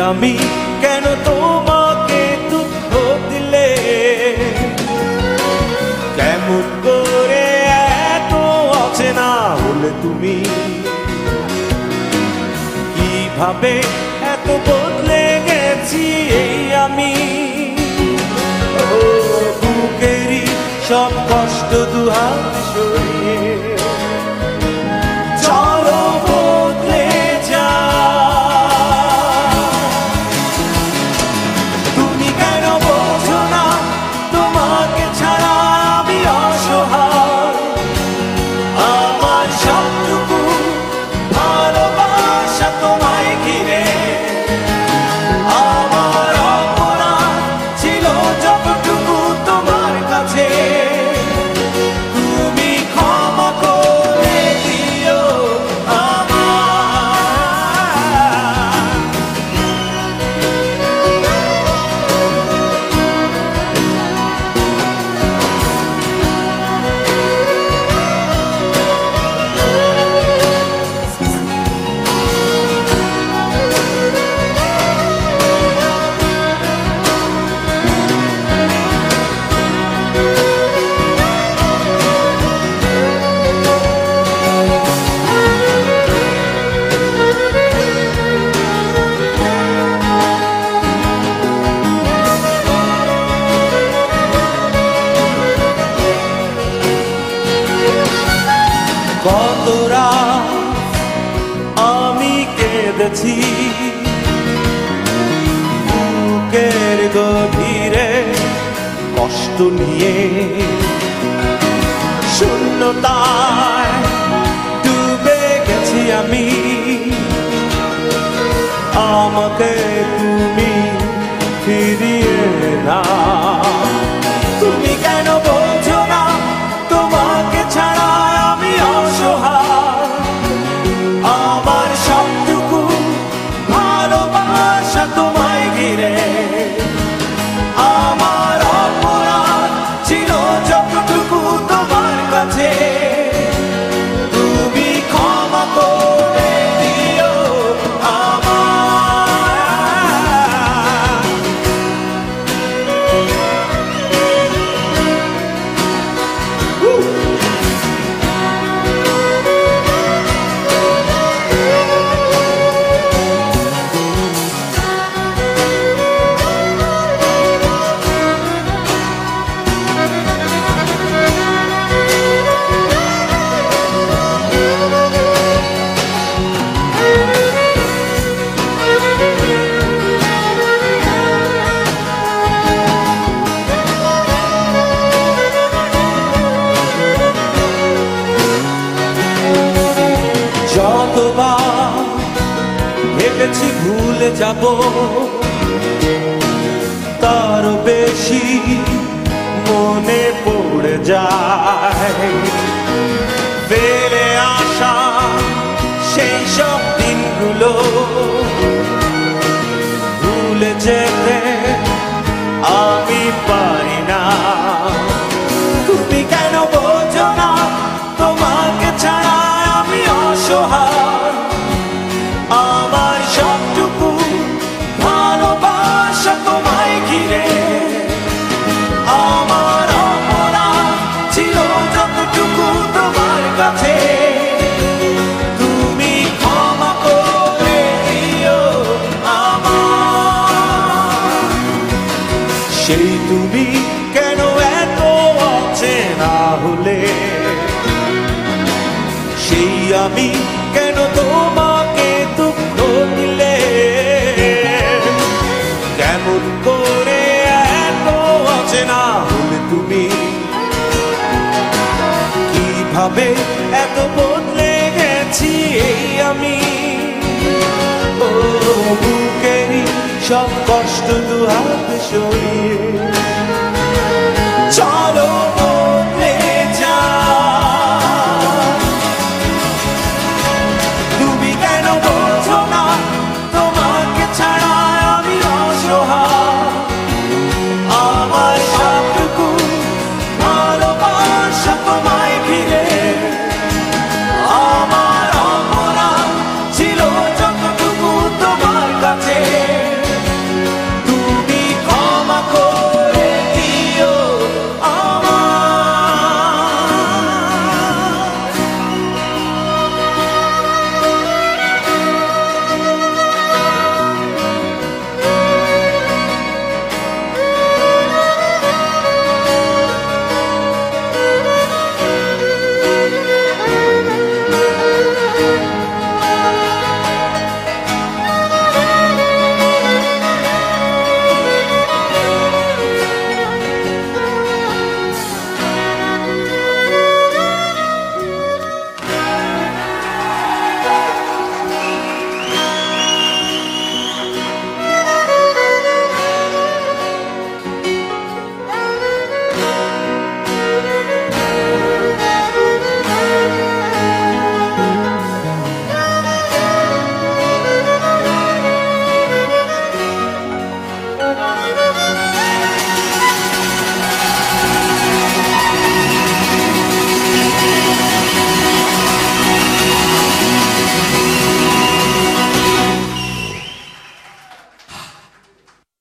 আমি কেন তোমাকে দুঃখ দিলে? কেমন করে এত অচেনা হলে তুমি? কিভাবে এত বদলে গেছি এই আমি? বুকেরই সব কষ্ট দুহাত সরিয়ে চলো বদলে যা। তুমি কেন বোঝো না তোমাকে ছাড়া আমি অসহায়? আমার সবটুকু ভালোবাসা তোমায় ঘিরে, আমার অপরাধ ছিল যতটুকু তোমার কাছে। তুমি ক্ষমা করে দিও কত রাত আমি কেঁদেছি বুকের গভীরে কষ্ট নিয়ে, শূন্যতায় ডুবে গেছি আমি। আমাকে তুমি ফিরিয়ে না। তুমি কেন বোঝো না তোমাকে ছাড়া আমি অসহায়? আমার সবটুকু ভালোবাসা তোমায় ঘিরে, আমার অপরাধ ছিল যতটুকু তোমার কাছে। তুমি ক্ষমা করে দিও যতবার ভেবেছি ভুলে যাব, তার বেশি মনে পড়ে যায়। ফেলে আসা সেই সব দিনগুলো ভুলে যেতে আমি পারি না। তুমি কেন বোঝো না তোমাকে ছাড়া আমি অসহায়? আমার সবটুকু ভালোবাসা তোমায় ঘিরে, আমার অপরাধ ছিল যতটুকু তোমার কাছে। তুমি ক্ষমা করে দিও আমার। সেই তুমি কেন এত অচেনা হলে? সেই আমি কেন তোমাকে দুঃখ দিলে? কেমন করে এত অচেনা হলে তুমি? কিভাবে এত বদলে গেছি এই আমি? ও বুকেরই সব কষ্ট দুহাত সরিয়ে